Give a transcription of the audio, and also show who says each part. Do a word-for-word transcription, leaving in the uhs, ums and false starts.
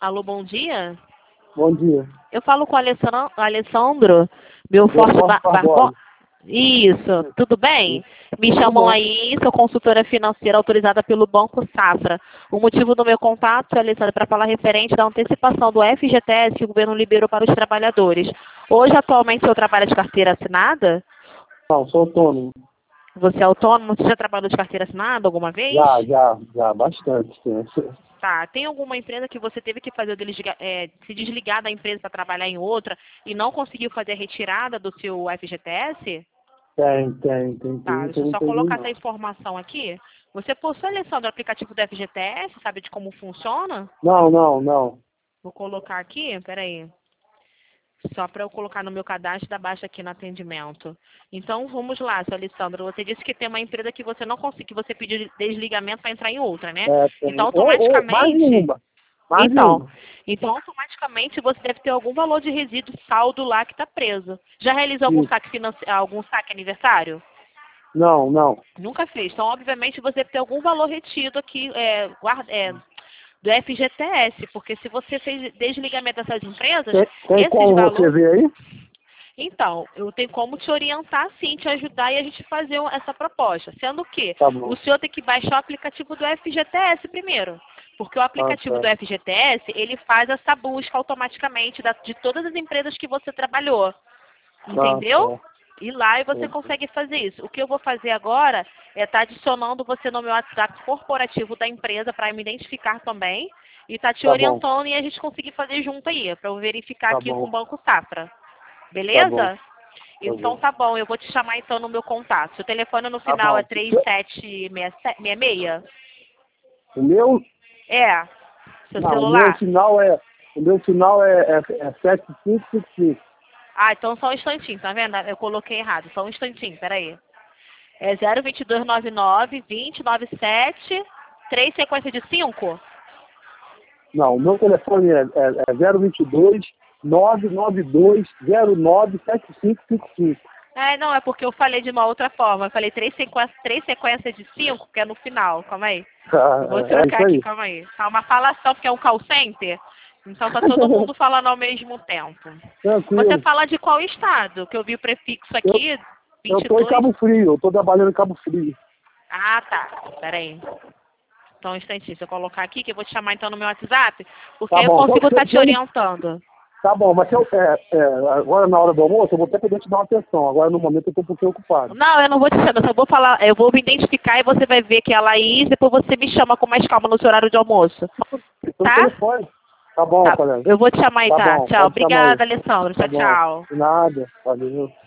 Speaker 1: Alô, bom dia.
Speaker 2: Bom dia.
Speaker 1: Eu falo com o Alessandro, Alessandro Belforte
Speaker 2: Belforte
Speaker 1: Barbosa.
Speaker 2: Barbosa.
Speaker 1: Isso, tudo bem? Me
Speaker 2: Tudo
Speaker 1: chamam
Speaker 2: bom.
Speaker 1: aí, sou consultora financeira autorizada pelo Banco Safra. O motivo do meu contato, Alessandro, é para falar referente da antecipação do F G T S que o governo liberou para os trabalhadores. Hoje, atualmente, o senhor trabalha de carteira assinada?
Speaker 2: Não, sou autônomo.
Speaker 1: Você é autônomo? Você já trabalhou de carteira assinada alguma vez?
Speaker 2: Já, já, já, bastante. Sim.
Speaker 1: Tá. Tem alguma empresa que você teve que fazer o desliga, é, se desligar da empresa para trabalhar em outra e não conseguiu fazer a retirada do seu F G T S?
Speaker 2: Tem, tem, tem,
Speaker 1: Tá,
Speaker 2: tem,
Speaker 1: deixa eu
Speaker 2: tem,
Speaker 1: só
Speaker 2: tem,
Speaker 1: colocar
Speaker 2: não.
Speaker 1: essa informação aqui. Você possui, Alessandro, o aplicativo do F G T S? Sabe de como funciona?
Speaker 2: Não, não, não.
Speaker 1: Vou colocar aqui, peraí. Só para eu colocar no meu cadastro da baixa aqui no atendimento. Então, vamos lá, seu Alessandro. Você disse que tem uma empresa que você não conseguiu, que você pediu desligamento para entrar em outra, né?
Speaker 2: É, tem.
Speaker 1: Então,
Speaker 2: Ou, ou, mais
Speaker 1: automaticamente...
Speaker 2: uma. Mais
Speaker 1: Então,
Speaker 2: uma.
Speaker 1: então, automaticamente você deve ter algum valor de resíduo saldo lá que está preso. Já realizou algum
Speaker 2: Isso.
Speaker 1: saque, financi... algum saque aniversário?
Speaker 2: Não, não.
Speaker 1: Nunca fez. Então, obviamente, você deve ter algum valor retido aqui é, guarda, é, do F G T S, porque se você fez desligamento dessas empresas,
Speaker 2: Tem, tem
Speaker 1: esses
Speaker 2: como você
Speaker 1: valores...
Speaker 2: ver aí?
Speaker 1: Então, eu tenho como te orientar, sim, te ajudar e a gente fazer um- essa proposta. Sendo que
Speaker 2: Tá
Speaker 1: o
Speaker 2: bom.
Speaker 1: senhor tem que baixar o aplicativo do F G T S primeiro. Porque o
Speaker 2: Tá
Speaker 1: aplicativo do
Speaker 2: certo.
Speaker 1: F G T S, ele faz essa busca automaticamente da- de todas as empresas que você trabalhou.
Speaker 2: Tá
Speaker 1: Entendeu?
Speaker 2: certo.
Speaker 1: E lá e você
Speaker 2: Entendi.
Speaker 1: consegue fazer isso. O que eu vou fazer agora é estar adicionando você no meu WhatsApp corporativo da empresa para me identificar também. E estar te
Speaker 2: Tá bom,
Speaker 1: orientando e a gente conseguir fazer junto aí, para eu verificar
Speaker 2: tá
Speaker 1: aqui com
Speaker 2: bom,
Speaker 1: o Banco Safra.
Speaker 2: tá bom,
Speaker 1: Beleza?
Speaker 2: tá
Speaker 1: Então
Speaker 2: bom.
Speaker 1: tá bom, eu vou te chamar então no meu contato. Seu telefone no
Speaker 2: Tá
Speaker 1: final é
Speaker 2: bom.
Speaker 1: três sete seis seis?
Speaker 2: O meu,
Speaker 1: É, seu
Speaker 2: não, o meu
Speaker 1: celular?
Speaker 2: final é, o meu final é, é, é sete cinco cinco cinco.
Speaker 1: Ah, então só um instantinho, tá vendo? Eu coloquei errado, só um instantinho, peraí. É zero dois dois nove nove vinte nove sete três sequência de cinco?
Speaker 2: Não, o meu telefone é, é, é zero vinte e dois nove nove dois zero nove sete cinco cinco cinco.
Speaker 1: É, não, é porque eu falei de uma outra forma. Eu falei três sequências, três sequências de cinco, que é no final. Calma aí. Eu vou
Speaker 2: É
Speaker 1: trocar
Speaker 2: isso
Speaker 1: aqui,
Speaker 2: aí.
Speaker 1: calma aí. Tá uma falação, porque é um call center. Então tá todo mundo falando ao mesmo tempo. Você
Speaker 2: Tranquilo.
Speaker 1: fala de qual estado? Que eu vi o prefixo
Speaker 2: Eu,
Speaker 1: aqui,
Speaker 2: eu
Speaker 1: vinte e
Speaker 2: tô em
Speaker 1: dois.
Speaker 2: Cabo Frio, eu tô trabalhando em Cabo Frio.
Speaker 1: Ah, tá. Peraí. Então, um instantinho. Deixa eu colocar aqui, que eu vou te chamar então no meu WhatsApp, porque
Speaker 2: Tá
Speaker 1: aí eu
Speaker 2: bom.
Speaker 1: consigo
Speaker 2: Se,
Speaker 1: estar
Speaker 2: se,
Speaker 1: te
Speaker 2: se eu não-
Speaker 1: orientando.
Speaker 2: tá bom, mas se eu, é, é, agora na hora do almoço eu vou até poder te dar uma atenção. Agora no momento eu tô um pouquinho ocupado.
Speaker 1: Não, eu não vou te chamar, eu só vou falar, eu vou me identificar e você vai ver que é a Laís, depois você me chama com mais calma no seu horário de almoço.
Speaker 2: Pelo
Speaker 1: Tá?
Speaker 2: telefone. Tá bom,
Speaker 1: Tá.
Speaker 2: colega.
Speaker 1: Eu vou te chamar aí,
Speaker 2: Tá
Speaker 1: tá?
Speaker 2: bom,
Speaker 1: Tchau.
Speaker 2: pode chamar aí.
Speaker 1: Obrigada, Alessandro.
Speaker 2: Tá
Speaker 1: Tchau,
Speaker 2: bom.
Speaker 1: tchau.
Speaker 2: De nada. Valeu.